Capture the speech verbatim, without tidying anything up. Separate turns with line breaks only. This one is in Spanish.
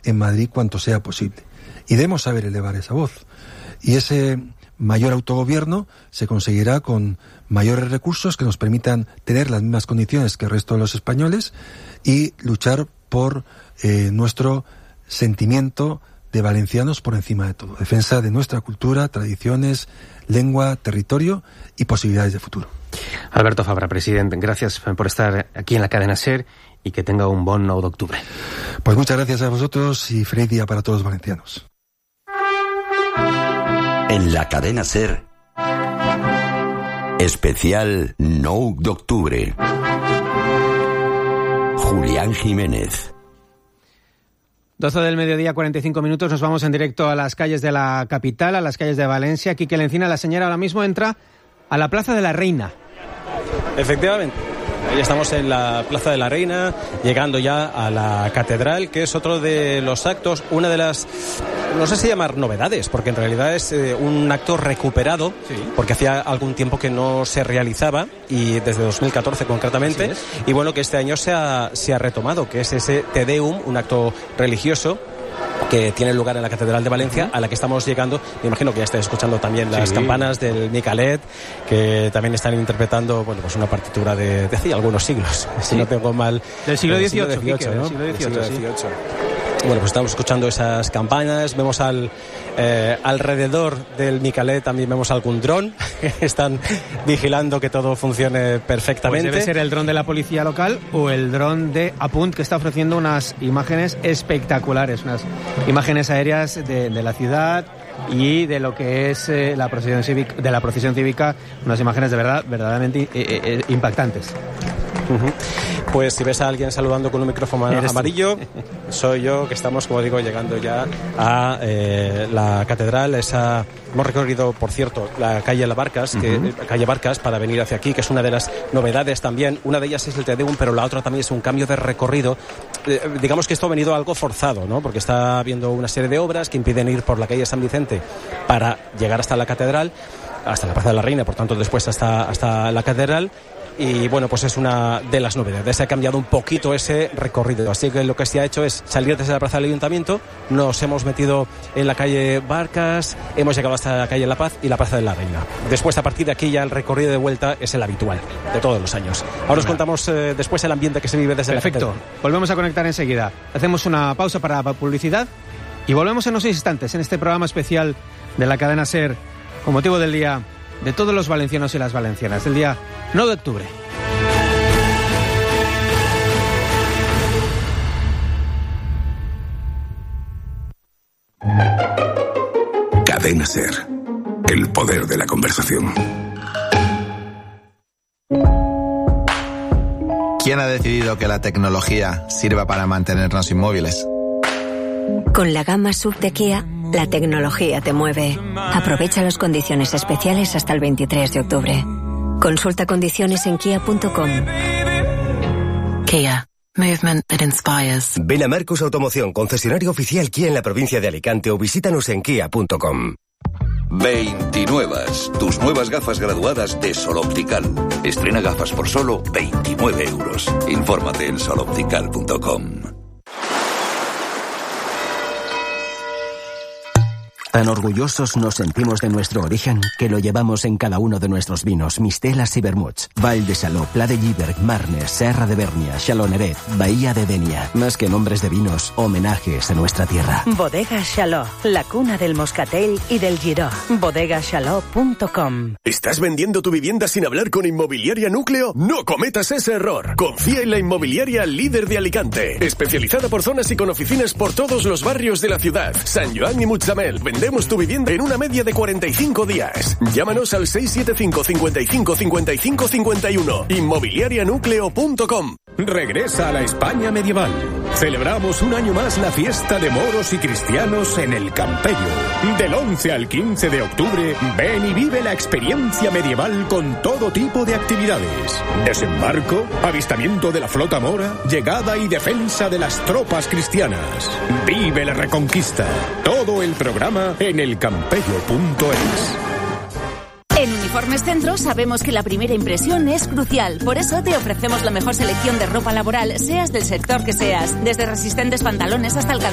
en Madrid cuanto sea posible. Y debemos saber elevar esa voz. Y ese mayor autogobierno se conseguirá con mayores recursos que nos permitan tener las mismas condiciones que el resto de los españoles y luchar por eh, nuestro sentimiento de valencianos por encima de todo. Defensa de nuestra cultura, tradiciones, lengua, territorio y posibilidades de futuro.
Alberto Fabra, presidente, gracias por estar aquí en la cadena SER y que tenga un bon nou d'octubre.
Pues muchas gracias a vosotros y feliz día para todos los valencianos.
En la cadena SER, especial nou d'octubre. Julián Jiménez.
doce del mediodía, cuarenta y cinco minutos, nos vamos en directo a las calles de la capital, a las calles de Valencia. Quique Lencina, la señora ahora mismo entra a la Plaza de la Reina.
Efectivamente. Ya estamos en la Plaza de la Reina, llegando ya a la Catedral, que es otro de los actos, una de las, no sé si llamar novedades, porque en realidad es eh, un acto recuperado, sí. Porque hacía algún tiempo que no se realizaba, y desde dos mil catorce concretamente, y bueno, que este año se ha, se ha retomado, que es ese Te Deum, un acto religioso, que tiene lugar en la Catedral de Valencia, a la que estamos llegando. Me imagino que ya estáis escuchando también las sí. campanas del Micalet, que también están interpretando, bueno, pues una partitura de, de hace algunos siglos, sí. si no tengo mal.
Del siglo dieciocho,
del siglo dieciocho, ¿no?
Del siglo dieciocho,
sí. Bueno, pues estamos escuchando esas campanas, vemos al eh, alrededor del Micalet también vemos algún dron, están vigilando que todo funcione perfectamente.
Pues debe ser el dron de la policía local o el dron de Apunt, que está ofreciendo unas imágenes espectaculares, unas imágenes aéreas de, de la ciudad y de lo que es eh, la procesión cívica, de la procesión cívica, unas imágenes de verdad verdaderamente eh, eh, impactantes.
Uh-huh. Pues si ves a alguien saludando con un micrófono amarillo, soy yo, que estamos, como digo, llegando ya a eh, la catedral. Esa, hemos recorrido, por cierto, la calle La Barcas, que, uh-huh. calle Barcas, para venir hacia aquí, que es una de las novedades también. Una de ellas es el Te Deum, pero la otra también es un cambio de recorrido. Eh, digamos que esto ha venido algo forzado, ¿no? Porque está habiendo una serie de obras que impiden ir por la calle San Vicente para llegar hasta la catedral, hasta la Plaza de la Reina, por tanto después hasta, hasta la catedral. Y bueno, pues es una de las novedades. Se ha cambiado un poquito ese recorrido. Así que lo que se ha hecho es salir desde la Plaza del Ayuntamiento, nos hemos metido en la calle Barcas, hemos llegado hasta la calle La Paz y la Plaza de la Reina. Después, a partir de aquí, ya el recorrido de vuelta es el habitual de todos los años. Ahora os contamos eh, después el ambiente que se vive desde
Perfecto.
la Perfecto.
Volvemos a conectar enseguida. Hacemos una pausa para publicidad y volvemos en unos instantes en este programa especial de la cadena SER con motivo del Día de todos los valencianos y las valencianas, el día nueve de octubre.
Cadena SER, el poder de la conversación.
¿Quién ha decidido que la tecnología sirva para mantenernos inmóviles?
Con la gama S U V de Kia, la tecnología te mueve. Aprovecha las condiciones especiales hasta el veintitrés de octubre. Consulta condiciones en kia punto com.
Kia. Movement that inspires.
Ven a Marcos Automoción, concesionario oficial Kia en la provincia de Alicante, o visítanos en kia punto com.
veintinuevas, tus nuevas gafas graduadas de Sol Optical. Estrena gafas por solo veintinueve euros. Infórmate en sol optical punto com.
Tan orgullosos nos sentimos de nuestro origen que lo llevamos en cada uno de nuestros vinos, mistelas y vermuts. Val de Saló, Pla de Lliberg, Marnes, Serra de Bernia, Xaloneret, Bahía de Denia. Más que nombres de vinos, homenajes a nuestra tierra.
Bodega Xaló, la cuna del moscatel y del giró. bodega xaló punto com.
¿Estás vendiendo tu vivienda sin hablar con Inmobiliaria Núcleo? No cometas ese error. Confía en la inmobiliaria líder de Alicante, especializada por zonas y con oficinas por todos los barrios de la ciudad. San Joan y Mutxamel. Vendemos tu vivienda en una media de cuarenta y cinco días. Llámanos al seis siete cinco, cincuenta y cinco, cincuenta y cinco, cincuenta y uno. inmobiliaria núcleo punto com.
Regresa a la España medieval. Celebramos un año más la fiesta de moros y cristianos en el Campello. Del once al quince de octubre, ven y vive la experiencia medieval con todo tipo de actividades. Desembarco, avistamiento de la flota mora, llegada y defensa de las tropas cristianas. Vive la Reconquista. Todo el programa en el campello punto es.
En Uniformes Centro sabemos que la primera impresión es crucial. Por eso te ofrecemos la mejor selección de ropa laboral, seas del sector que seas. Desde resistentes pantalones hasta el